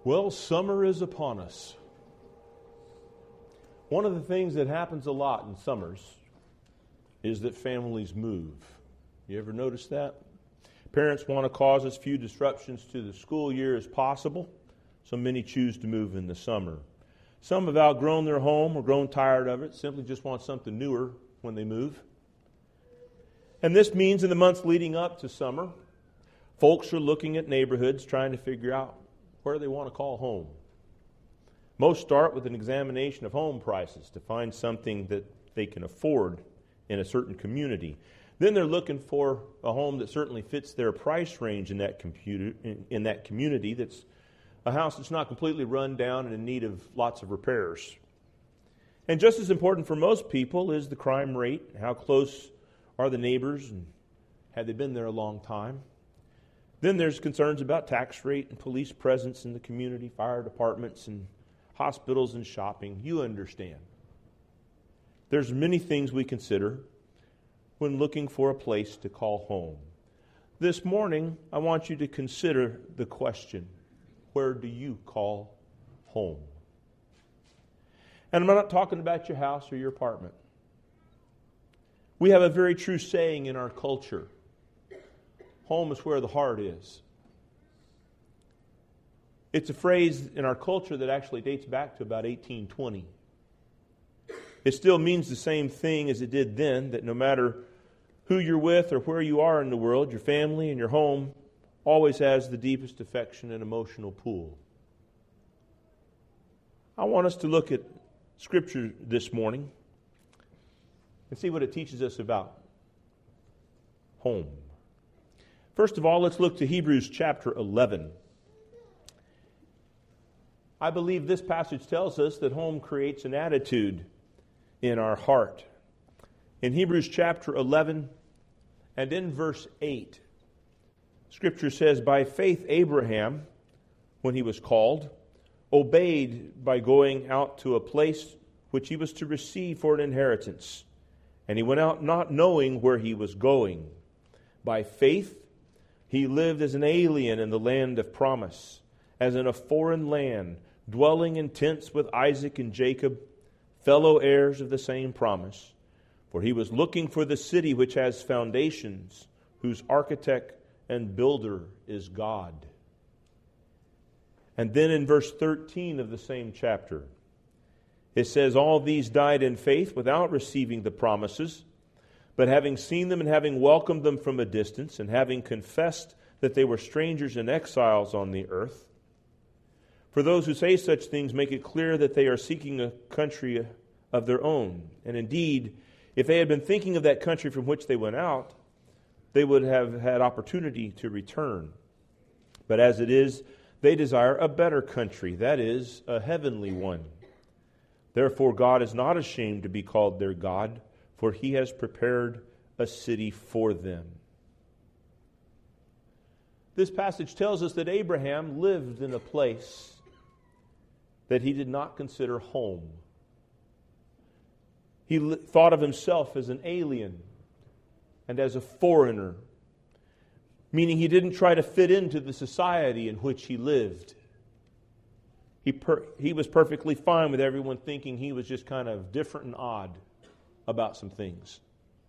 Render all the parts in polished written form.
Well, summer is upon us. One of the things that happens a lot in summers is that families move. You ever notice that? Parents want to cause as few disruptions to the school year as possible, so many choose to move in the summer. Some have outgrown their home or grown tired of it, simply just want something newer when they move. And this means in the months leading up to summer, folks are looking at neighborhoods trying to figure out where they want to call home. Most start with an examination of home prices to find something that they can afford in a certain community. Then they're looking for a home that certainly fits their price range in that community, that's a house that's not completely run down and in need of lots of repairs. And just as important for most people is the crime rate. How close are the neighbors, and have they been there a long time? Then there's concerns about tax rate and police presence in the community, fire departments and hospitals and shopping. You understand. There's many things we consider when looking for a place to call home. This morning, I want you to consider the question, where do you call home? And I'm not talking about your house or your apartment. We have a very true saying in our culture. Home is where the heart is. It's a phrase in our culture that actually dates back to about 1820. It still means the same thing as it did then, that no matter who you're with or where you are in the world, your family and your home always has the deepest affection and emotional pool. I want us to look at Scripture this morning and see what it teaches us about home. First of all, let's look to Hebrews chapter 11. I believe this passage tells us that home creates an attitude in our heart. In Hebrews chapter 11 and in verse 8, Scripture says, "By faith Abraham, when he was called, obeyed by going out to a place which he was to receive for an inheritance. And he went out not knowing where he was going. By faith he lived as an alien in the land of promise, as in a foreign land, dwelling in tents with Isaac and Jacob, fellow heirs of the same promise. For he was looking for the city which has foundations, whose architect and builder is God." And then in verse 13 of the same chapter, it says, "All these died in faith without receiving the promises, but having seen them and having welcomed them from a distance, and having confessed that they were strangers and exiles on the earth. For those who say such things make it clear that they are seeking a country of their own. And indeed, if they had been thinking of that country from which they went out, they would have had opportunity to return. But as it is, they desire a better country, that is, a heavenly one. Therefore God is not ashamed to be called their God, for he has prepared a city for them." This passage tells us that Abraham lived in a place that he did not consider home. He thought of himself as an alien and as a foreigner, meaning he didn't try to fit into the society in which he lived. He was perfectly fine with everyone thinking he was just kind of different and odd about some things.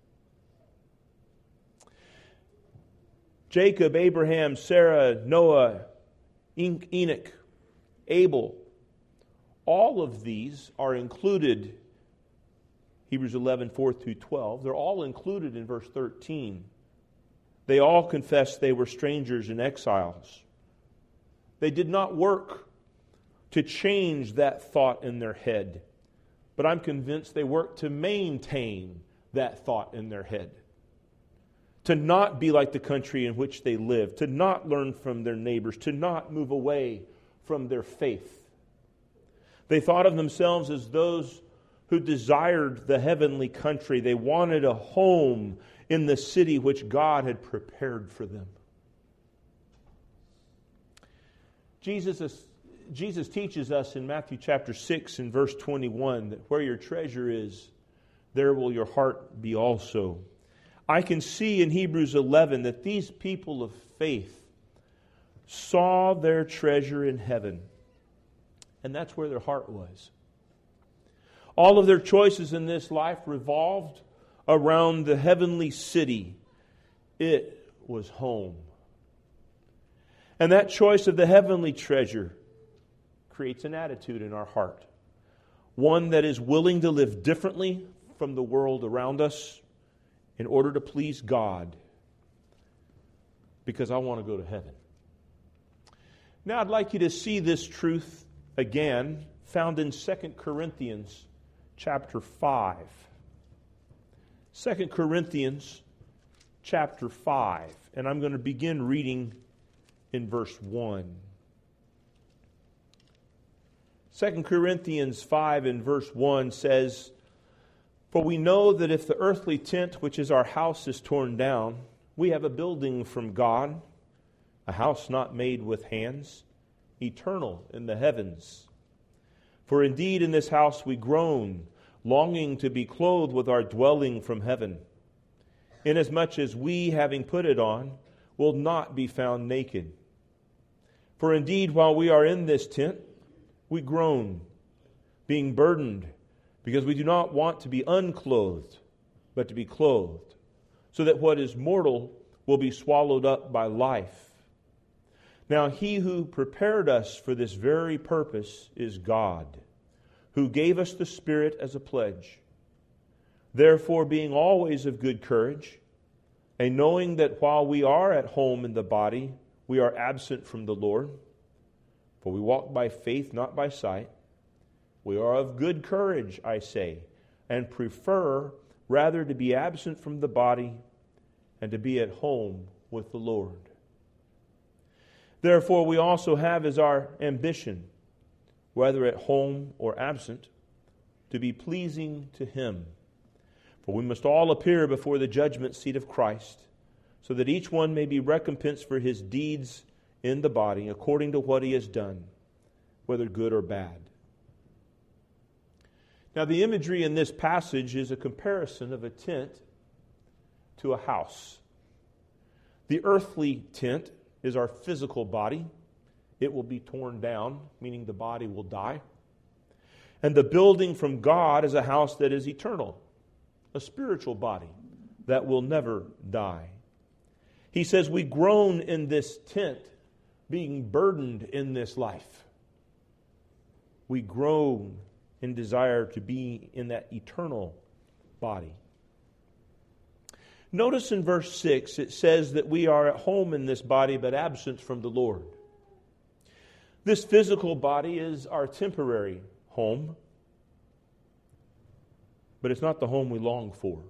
Jacob, Abraham, Sarah, Noah, Enoch, Abel, all of these are included, Hebrews 11, 4 through 12, they're all included in verse 13. They all confessed they were strangers and exiles. They did not work to change that thought in their head, but I'm convinced they worked to maintain that thought in their head. To not be like the country in which they lived, to not learn from their neighbors, to not move away from their faith. They thought of themselves as those who desired the heavenly country. They wanted a home in the city which God had prepared for them. Jesus teaches us in Matthew chapter 6 and verse 21 that where your treasure is, there will your heart be also. I can see in Hebrews 11 that these people of faith saw their treasure in heaven. And that's where their heart was. All of their choices in this life revolved around the heavenly city. It was home. And that choice of the heavenly treasure creates an attitude in our heart. One that is willing to live differently from the world around us in order to please God. Because I want to go to heaven. Now I'd like you to see this truth again, found in 2 Corinthians chapter 5. 2 Corinthians chapter 5. And I'm going to begin reading in verse 1. 2 Corinthians 5 in verse 1 says, "For we know that if the earthly tent which is our house is torn down, we have a building from God, a house not made with hands, eternal in the heavens. For indeed in this house we groan, longing to be clothed with our dwelling from heaven, inasmuch as we, having put it on, will not be found naked. For indeed, while we are in this tent, we groan, being burdened, because we do not want to be unclothed, but to be clothed, so that what is mortal will be swallowed up by life. Now he who prepared us for this very purpose is God, who gave us the Spirit as a pledge. Therefore, being always of good courage, and knowing that while we are at home in the body, we are absent from the Lord, for we walk by faith, not by sight, we are of good courage, I say, and prefer rather to be absent from the body and to be at home with the Lord. Therefore, we also have as our ambition, whether at home or absent, to be pleasing to Him. For we must all appear before the judgment seat of Christ, so that each one may be recompensed for his deeds in the body, according to what he has done, whether good or bad." Now, the imagery in this passage is a comparison of a tent to a house. The earthly tent is our physical body. It will be torn down, meaning the body will die. And the building from God is a house that is eternal, a spiritual body that will never die. He says we groan in this tent, being burdened in this life. We groan in desire to be in that eternal body. Notice in verse 6, it says that we are at home in this body, but absent from the Lord. This physical body is our temporary home, but it's not the home we long for.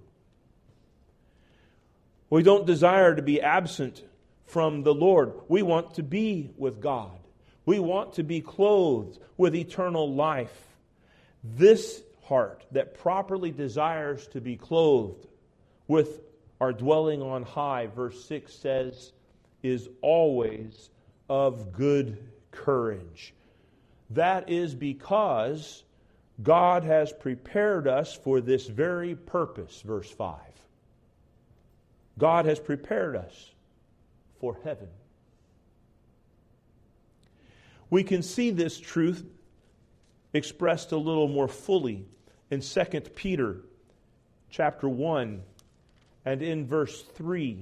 We don't desire to be absent from the Lord. We want to be with God. We want to be clothed with eternal life. This heart that properly desires to be clothed with our dwelling on high, verse 6 says, is always of good courage. That is because God has prepared us for this very purpose, verse 5. God has prepared us for heaven. We can see this truth expressed a little more fully in 2 Peter chapter 1 and in verse 3.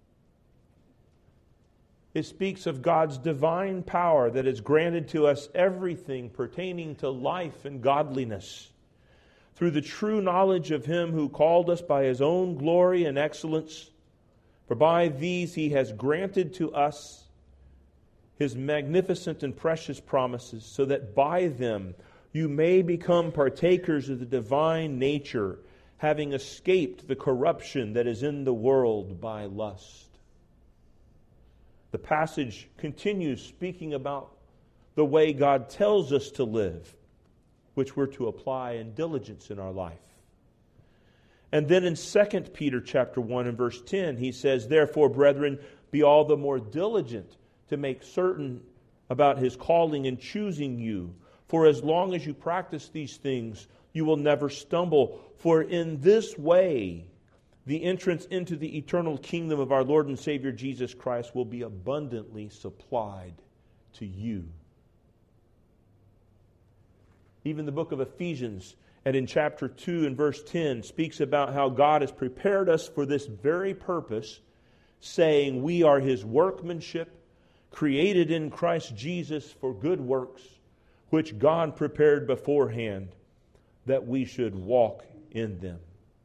It speaks of God's divine power that has granted to us everything pertaining to life and godliness through the true knowledge of Him who called us by His own glory and excellence. For by these He has granted to us His magnificent and precious promises, so that by them you may become partakers of the divine nature, having escaped the corruption that is in the world by lust. The passage continues speaking about the way God tells us to live, which we're to apply in diligence in our life. And then in 2 Peter chapter 1 and verse 10, he says, "Therefore, brethren, be all the more diligent to make certain about His calling and choosing you. For as long as you practice these things, you will never stumble. For in this way, the entrance into the eternal kingdom of our Lord and Savior Jesus Christ will be abundantly supplied to you." Even the book of Ephesians, and in chapter 2 and verse 10, speaks about how God has prepared us for this very purpose, saying we are His workmanship, created in Christ Jesus for good works, which God prepared beforehand that we should walk in them.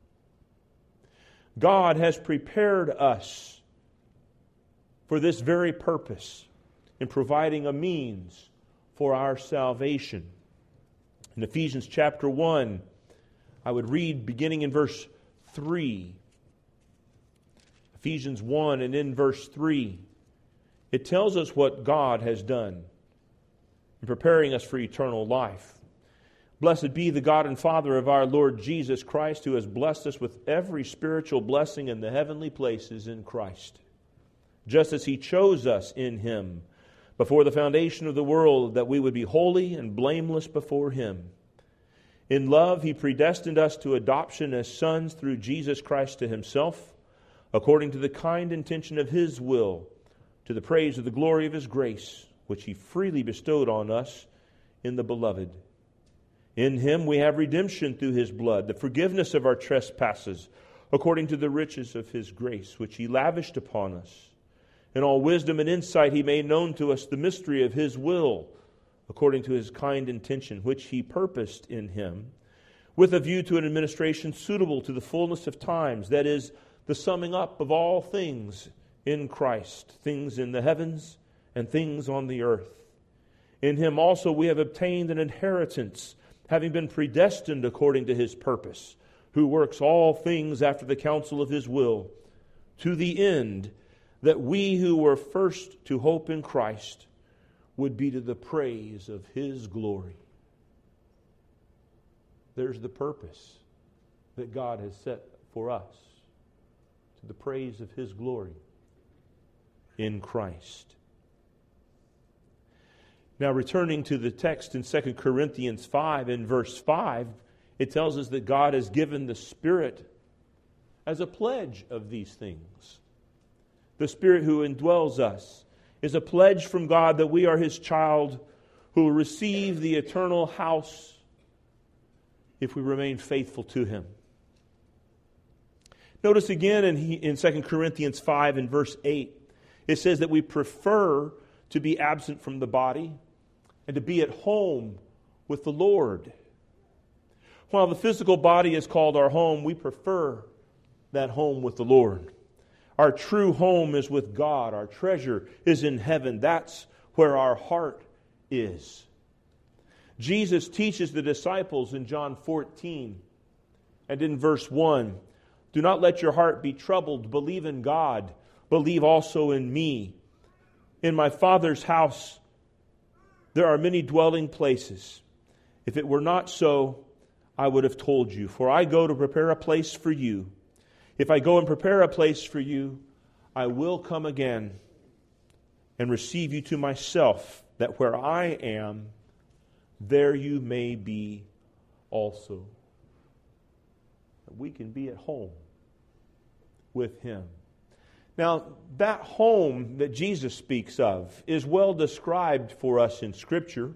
God has prepared us for this very purpose in providing a means for our salvation. In Ephesians chapter 1, I would read beginning in verse 3. Ephesians 1 and in verse 3, it tells us what God has done in preparing us for eternal life. Blessed be the God and Father of our Lord Jesus Christ, who has blessed us with every spiritual blessing in the heavenly places in Christ, just as He chose us in Him before the foundation of the world, that we would be holy and blameless before Him. In love, He predestined us to adoption as sons through Jesus Christ to Himself, according to the kind intention of His will, to the praise of the glory of His grace, which He freely bestowed on us in the Beloved. In Him we have redemption through His blood, the forgiveness of our trespasses, according to the riches of His grace, which He lavished upon us. In all wisdom and insight He made known to us the mystery of His will, according to His kind intention, which He purposed in Him, with a view to an administration suitable to the fullness of times, that is, the summing up of all things in Christ, things in the heavens and things on the earth. In Him also we have obtained an inheritance, having been predestined according to His purpose, who works all things after the counsel of His will, to the end that we who were first to hope in Christ would be to the praise of His glory. There's the purpose that God has set for us, to the praise of His glory in Christ. Now, returning to the text in 2 Corinthians 5, in verse 5, it tells us that God has given the Spirit as a pledge of these things. The Spirit who indwells us is a pledge from God that we are His child, who will receive the eternal house if we remain faithful to Him. Notice again in 2 Corinthians 5 and verse 8, it says that we prefer to be absent from the body and to be at home with the Lord. While the physical body is called our home, we prefer that home with the Lord. Our true home is with God. Our treasure is in heaven. That's where our heart is. Jesus teaches the disciples in John 14 and in verse 1, do not let your heart be troubled. Believe in God. Believe also in me. In my Father's house there are many dwelling places. If it were not so, I would have told you. For I go to prepare a place for you. If I go and prepare a place for you, I will come again and receive you to myself, that where I am, there you may be also. That we can be at home with Him. Now, that home that Jesus speaks of is well described for us in Scripture.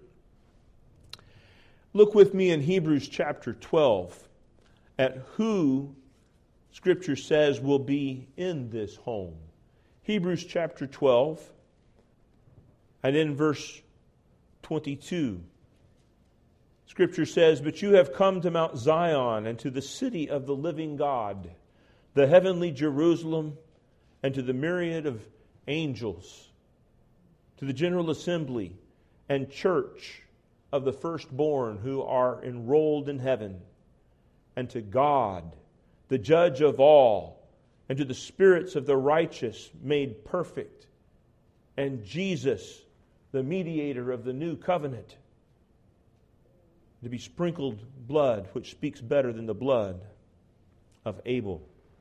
Look with me in Hebrews chapter 12 at who Scripture says will be in this home. Hebrews chapter 12 and in verse 22. Scripture says, but you have come to Mount Zion and to the city of the living God, the heavenly Jerusalem, and to the myriad of angels, to the general assembly and church of the firstborn who are enrolled in heaven, and to God, the judge of all, and to the spirits of the righteous made perfect, and Jesus, the mediator of the new covenant, to be sprinkled blood, which speaks better than the blood of Abel.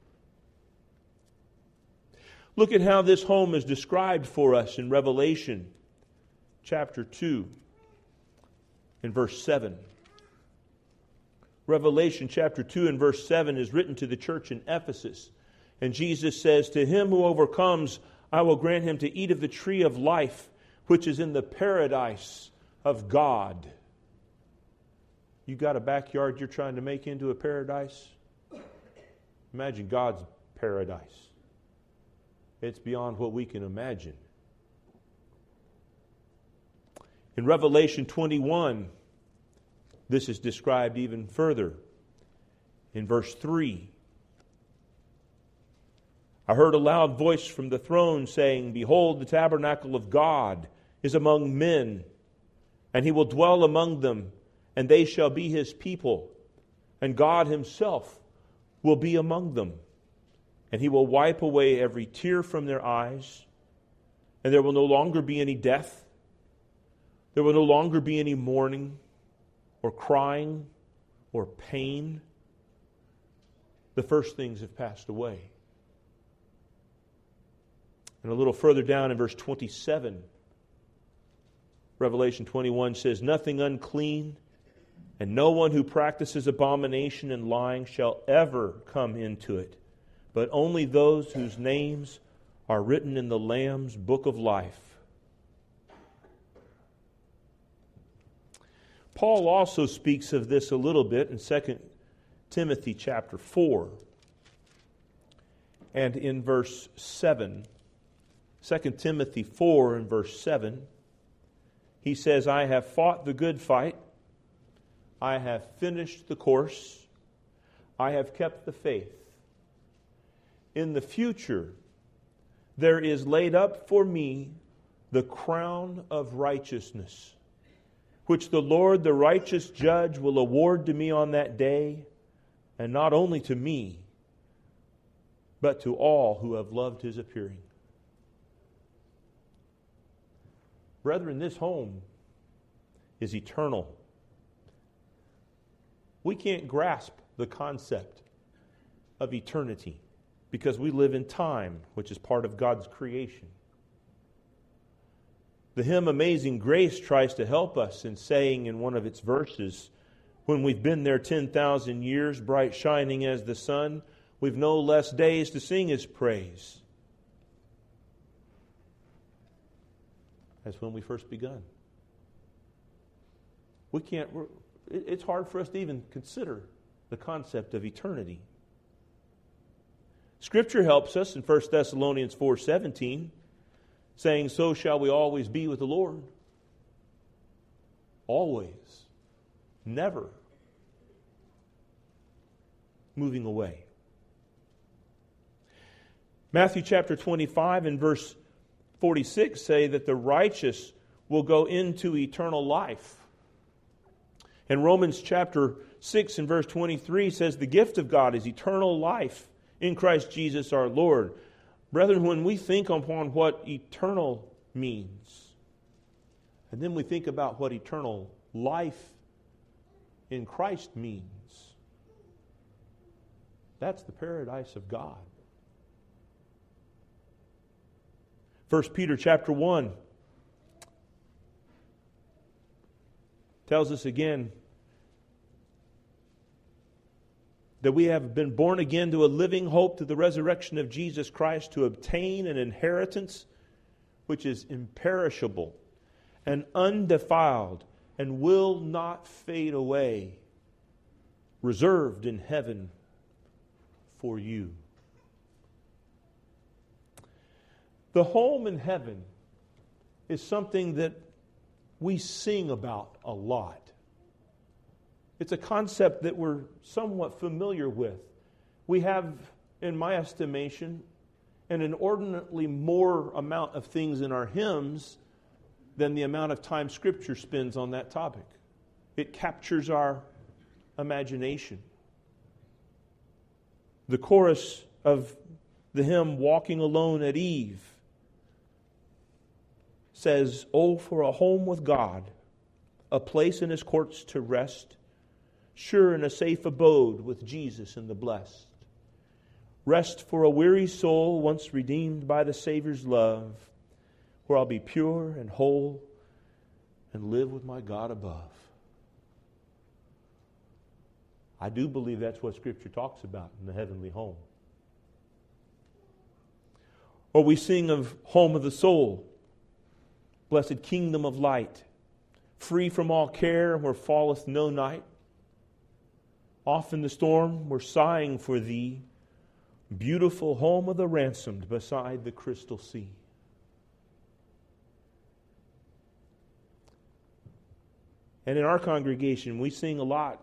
Look at how this home is described for us in Revelation chapter 2 and verse 7. Revelation chapter 2 and verse 7 is written to the church in Ephesus. And Jesus says, to him who overcomes, I will grant him to eat of the tree of life, which is in the paradise of God. You got a backyard you're trying to make into a paradise? Imagine God's paradise. It's beyond what we can imagine. In Revelation 21, this is described even further. In verse 3, I heard a loud voice from the throne saying, Behold, the tabernacle of God is among men, and he will dwell among them, and they shall be his people, and God himself will be among them. And he will wipe away every tear from their eyes, and there will no longer be any death. There will no longer be any mourning, or crying, or pain. The first things have passed away. And a little further down in verse 27, Revelation 21 says, Nothing unclean and no one who practices abomination and lying shall ever come into it, but only those whose names are written in the Lamb's book of life. Paul also speaks of this a little bit in 2 Timothy chapter 4 and in verse 7. 2 Timothy 4 and verse 7, he says, I have fought the good fight. I have finished the course. I have kept the faith. In the future, there is laid up for me the crown of righteousness, which the Lord, the righteous judge, will award to me on that day, and not only to me, but to all who have loved his appearing. Brethren, this home is eternal. We can't grasp the concept of eternity because we live in time, which is part of God's creation. The hymn Amazing Grace tries to help us in saying in one of its verses, when we've been there 10,000 years, bright shining as the sun, we've no less days to sing his praise as when we first begun. It's hard for us to even consider the concept of eternity. Scripture helps us in 1 Thessalonians 4:17, saying, So shall we always be with the Lord. Always. Never. Moving away. Matthew chapter 25 and verse 46 say that the righteous will go into eternal life. And Romans chapter 6 and verse 23 says the gift of God is eternal life in Christ Jesus our Lord. Brethren, when we think upon what eternal means, and then we think about what eternal life in Christ means, that's the paradise of God. 1 Peter chapter 1 tells us again that we have been born again to a living hope to the resurrection of Jesus Christ to obtain an inheritance which is imperishable and undefiled and will not fade away, reserved in heaven for you. The home in heaven is something that we sing about a lot. It's a concept that we're somewhat familiar with. We have, in my estimation, an inordinately more amount of things in our hymns than the amount of time Scripture spends on that topic. It captures our imagination. The chorus of the hymn, Walking Alone at Eve, says, Oh, for a home with God, a place in his courts to rest, sure in a safe abode with Jesus and the blessed. Rest for a weary soul once redeemed by the Savior's love, where I'll be pure and whole and live with my God above. I do believe that's what Scripture talks about in the heavenly home. Or we sing of home of the soul, blessed kingdom of light, free from all care where falleth no night, Off in the storm, we're sighing for thee, beautiful home of the ransomed beside the crystal sea. And in our congregation, we sing a lot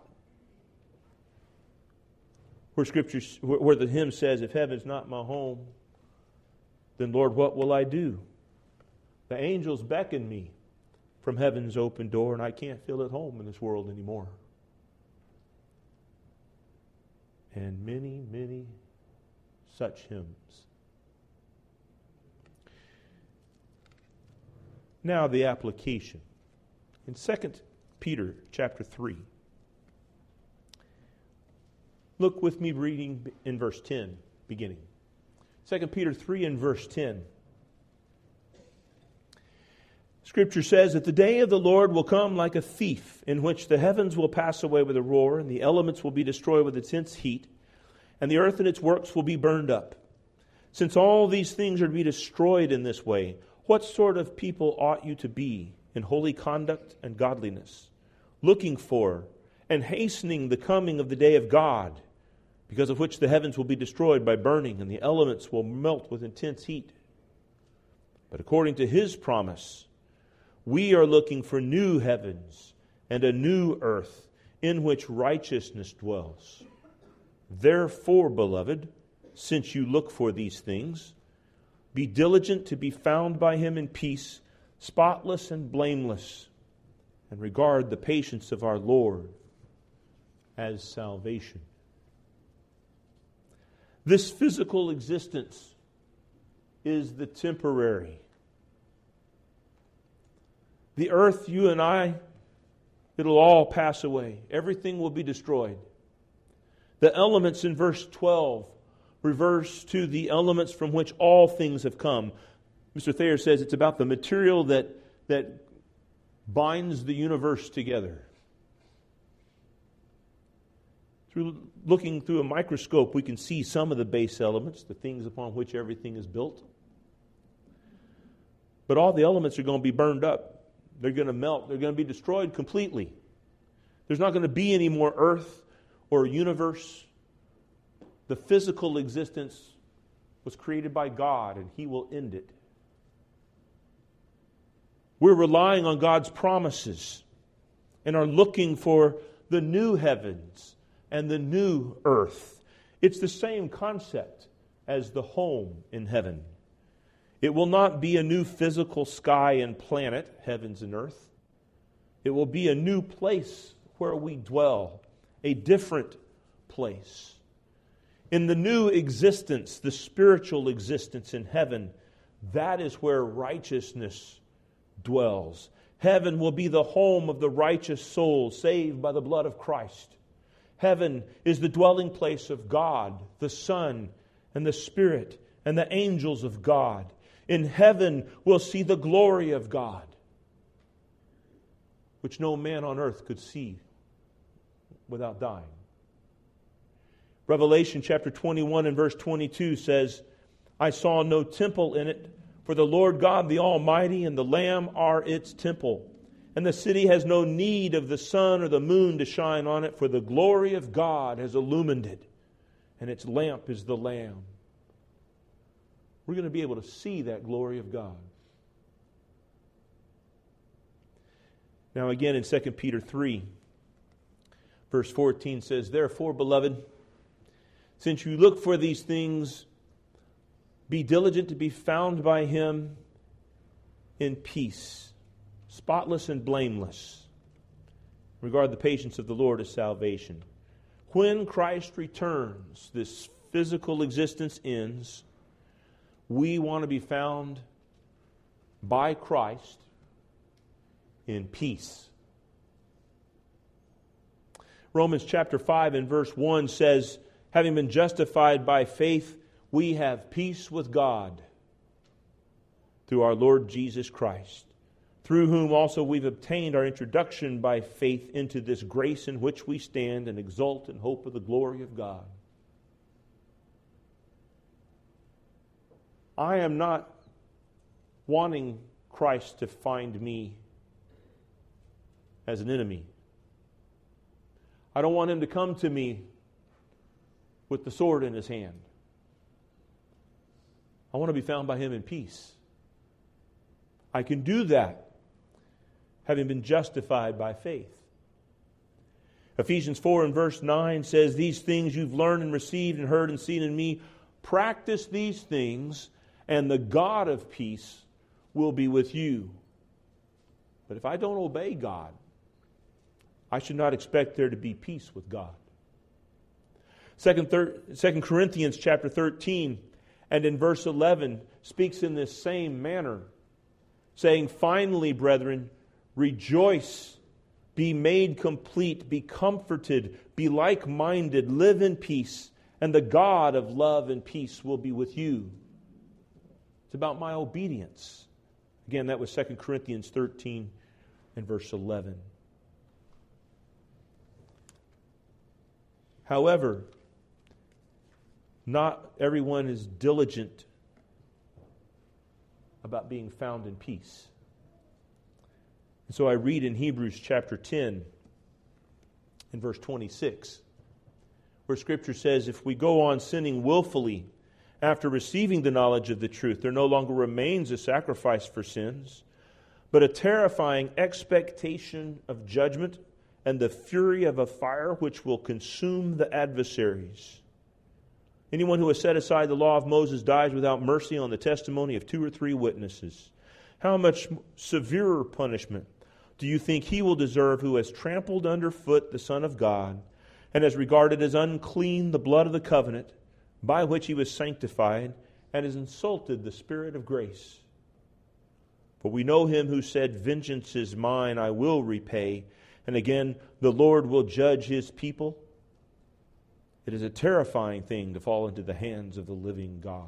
where the hymn says, if heaven's not my home, then Lord, what will I do? The angels beckon me from heaven's open door, and I can't feel at home in this world anymore. And many, many such hymns. Now the application. In 2 Peter chapter 3. Look with me reading in verse 10, beginning. 2 Peter 3 and verse 10. Scripture says that the day of the Lord will come like a thief, in which the heavens will pass away with a roar, and the elements will be destroyed with intense heat, and the earth and its works will be burned up. Since all these things are to be destroyed in this way, what sort of people ought you to be in holy conduct and godliness, looking for and hastening the coming of the day of God, because of which the heavens will be destroyed by burning, and the elements will melt with intense heat? But according to His promise, we are looking for new heavens and a new earth in which righteousness dwells. Therefore, beloved, since you look for these things, be diligent to be found by Him in peace, spotless and blameless, and regard the patience of our Lord as salvation. This physical existence is the temporary. The earth, you and I, it'll all pass away. Everything will be destroyed. The elements in verse 12 refers to the elements from which all things have come. Mr. Thayer says it's about the material that binds the universe together. Looking through a microscope, we can see some of the base elements, the things upon which everything is built. But all the elements are going to be burned up. They're going to melt. They're going to be destroyed completely. There's not going to be any more earth or universe. The physical existence was created by God, and He will end it. We're relying on God's promises and are looking for the new heavens and the new earth. It's the same concept as the home in heaven. It will not be a new physical sky and planet, heavens and earth. It will be a new place where we dwell, a different place. In the new existence, the spiritual existence in heaven, that is where righteousness dwells. Heaven will be the home of the righteous soul saved by the blood of Christ. Heaven is the dwelling place of God, the Son, and the Spirit, and the angels of God. In heaven, we'll see the glory of God, which no man on earth could see without dying. Revelation chapter 21 and verse 22 says, I saw no temple in it, for the Lord God, the Almighty, and the Lamb are its temple. And the city has no need of the sun or the moon to shine on it, for the glory of God has illumined it, and its lamp is the Lamb. We're going to be able to see that glory of God. Now again in 2 Peter 3, verse 14 says, Therefore, beloved, since you look for these things, be diligent to be found by Him in peace, spotless and blameless. Regard the patience of the Lord as salvation. When Christ returns, this physical existence ends. We want to be found by Christ in peace. Romans chapter 5 and verse 1 says, having been justified by faith, we have peace with God through our Lord Jesus Christ, through whom also we've obtained our introduction by faith into this grace in which we stand and exult in hope of the glory of God. I am not wanting Christ to find me as an enemy. I don't want him to come to me with the sword in his hand. I want to be found by him in peace. I can do that having been justified by faith. Ephesians 4 and verse 9 says, these things you've learned and received and heard and seen in me, practice these things, and the God of peace will be with you. But if I don't obey God, I should not expect there to be peace with God. 2 Corinthians chapter 13 and in verse 11 speaks in this same manner, saying, finally, brethren, rejoice, be made complete, be comforted, be like-minded, live in peace, and the God of love and peace will be with you. It's about my obedience. Again, that was 2 Corinthians 13 and verse 11. However, not everyone is diligent about being found in peace. And so I read in Hebrews chapter 10 and verse 26, where Scripture says, if we go on sinning willfully after receiving the knowledge of the truth, there no longer remains a sacrifice for sins, but a terrifying expectation of judgment and the fury of a fire which will consume the adversaries. Anyone who has set aside the law of Moses dies without mercy on the testimony of 2 or 3 witnesses. How much severer punishment do you think he will deserve who has trampled underfoot the Son of God and has regarded as unclean the blood of the covenant by which he was sanctified and has insulted the Spirit of grace? For we know him who said, vengeance is mine, I will repay. And again, the Lord will judge his people. It is a terrifying thing to fall into the hands of the living God.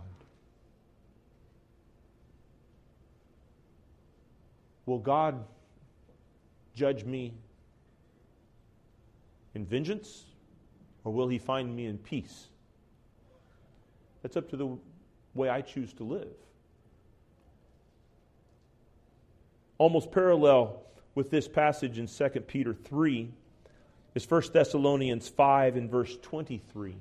Will God judge me in vengeance, or will he find me in peace? That's up to the way I choose to live. Almost parallel with this passage in 2 Peter 3 is 1 Thessalonians 5 and verse 23.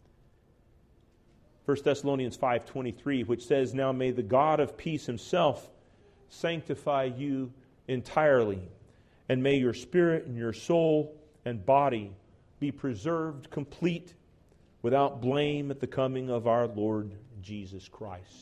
1 Thessalonians 5:23, which says, now may the God of peace himself sanctify you entirely, and may your spirit and your soul and body be preserved complete without blame at the coming of our Lord Jesus Christ.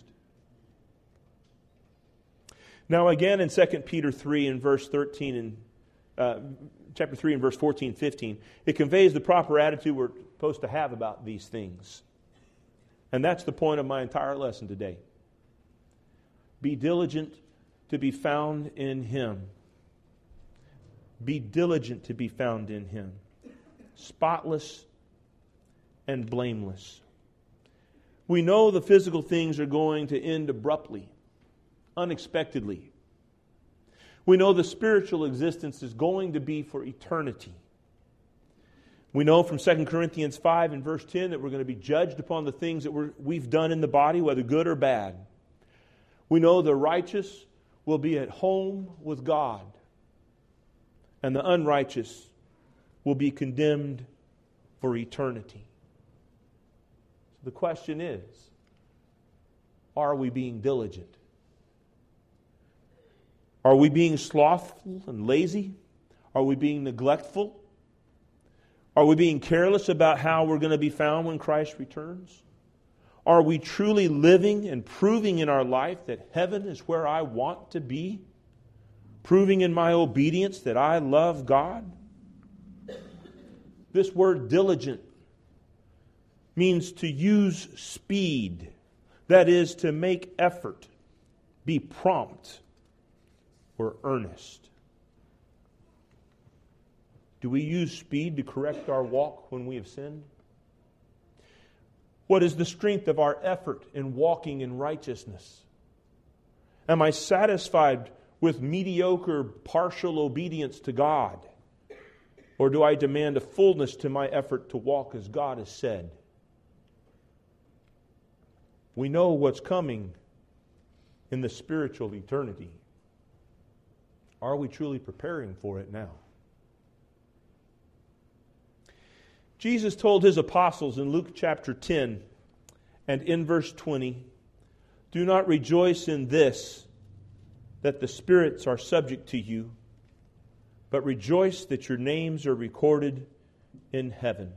Now again in 2 Peter 3 and verse 13 and chapter 3 and verse 14, 15, it conveys the proper attitude we're supposed to have about these things. And that's the point of my entire lesson today. Be diligent to be found in him. Be diligent to be found in him. Spotless and blameless. We know the physical things are going to end abruptly, unexpectedly. We know the spiritual existence is going to be for eternity. We know from 2 Corinthians 5 and verse 10 that we're going to be judged upon the things that we've done in the body, whether good or bad. We know the righteous will be at home with God, and the unrighteous will be condemned for eternity. So the question is, are we being diligent? Are we being slothful and lazy? Are we being neglectful? Are we being careless about how we're going to be found when Christ returns? Are we truly living and proving in our life that heaven is where I want to be? Proving in my obedience that I love God? This word diligent means to use speed. That is, to make effort, be prompt, or earnest. Do we use speed to correct our walk when we have sinned? What is the strength of our effort in walking in righteousness? Am I satisfied with mediocre, partial obedience to God? Or do I demand a fullness to my effort to walk as God has said? We know what's coming in the spiritual eternity. Are we truly preparing for it now? Jesus told his apostles in Luke chapter 10 and in verse 20, "Do not rejoice in this, that the spirits are subject to you, but rejoice that your names are recorded in heaven."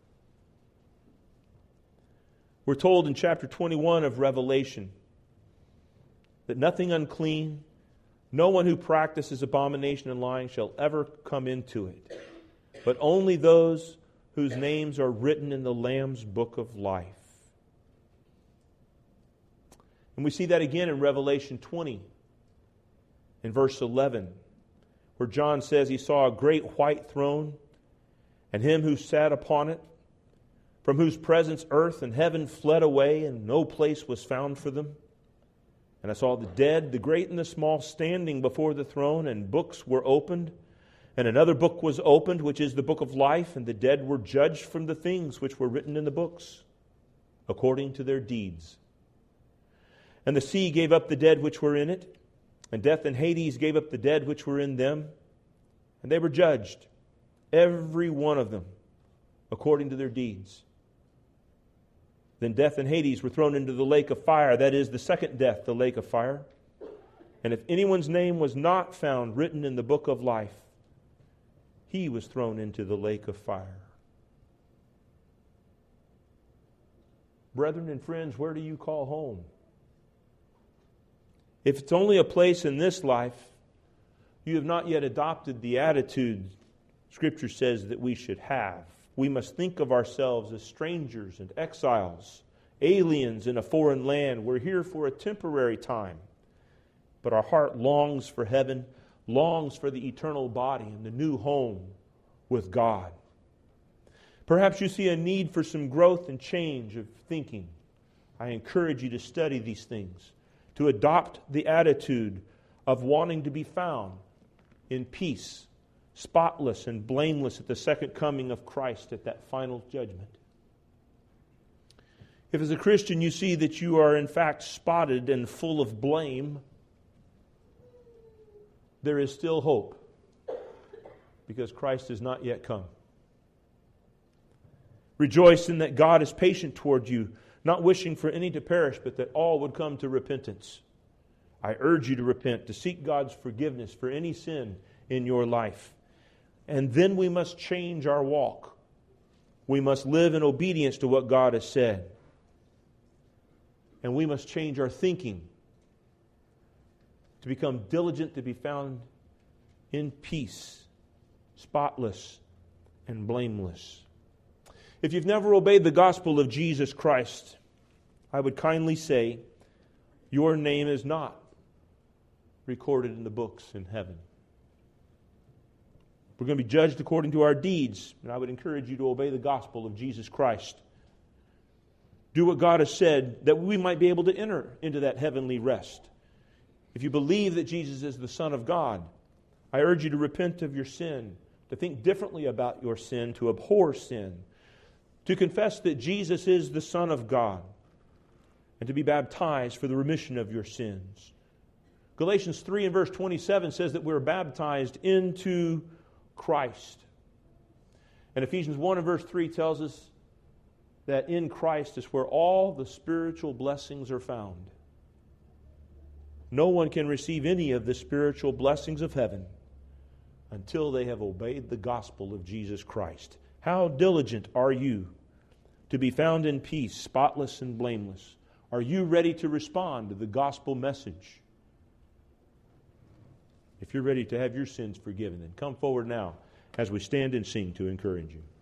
We're told in chapter 21 of Revelation that nothing unclean, no one who practices abomination and lying shall ever come into it, but only those whose names are written in the Lamb's book of life. And we see that again in Revelation 20, in verse 11, where John says he saw a great white throne, and him who sat upon it, from whose presence earth and heaven fled away, and no place was found for them. And I saw the dead, the great and the small, standing before the throne, and books were opened. And another book was opened, which is the book of life, and the dead were judged from the things which were written in the books, according to their deeds. And the sea gave up the dead which were in it, and death and Hades gave up the dead which were in them, and they were judged, every one of them, according to their deeds. Then death and Hades were thrown into the lake of fire, that is, the second death, the lake of fire. And if anyone's name was not found written in the book of life, he was thrown into the lake of fire. Brethren and friends, where do you call home? If it's only a place in this life, you have not yet adopted the attitude Scripture says that we should have. We must think of ourselves as strangers and exiles, aliens in a foreign land. We're here for a temporary time, but our heart longs for heaven, longs for the eternal body and the new home with God. Perhaps you see a need for some growth and change of thinking. I encourage you to study these things, to adopt the attitude of wanting to be found in peace, spotless and blameless at the second coming of Christ at that final judgment. If as a Christian you see that you are in fact spotted and full of blame, there is still hope, because Christ has not yet come. Rejoice in that God is patient toward you, not wishing for any to perish, but that all would come to repentance. I urge you to repent, to seek God's forgiveness for any sin in your life. And then we must change our walk. We must live in obedience to what God has said. And we must change our thinking to become diligent to be found in peace, spotless and blameless. If you've never obeyed the gospel of Jesus Christ, I would kindly say your name is not recorded in the books in heaven. We're going to be judged according to our deeds, and I would encourage you to obey the gospel of Jesus Christ. Do what God has said, that we might be able to enter into that heavenly rest. If you believe that Jesus is the Son of God, I urge you to repent of your sin, to think differently about your sin, to abhor sin, to confess that Jesus is the Son of God, and to be baptized for the remission of your sins. Galatians 3 and verse 27 says that we're baptized into Christ. And Ephesians 1 and verse 3 tells us that in Christ is where all the spiritual blessings are found. No one can receive any of the spiritual blessings of heaven until they have obeyed the gospel of Jesus Christ. How diligent are you to be found in peace, spotless and blameless? Are you ready to respond to the gospel message? If you're ready to have your sins forgiven, then come forward now as we stand and sing to encourage you.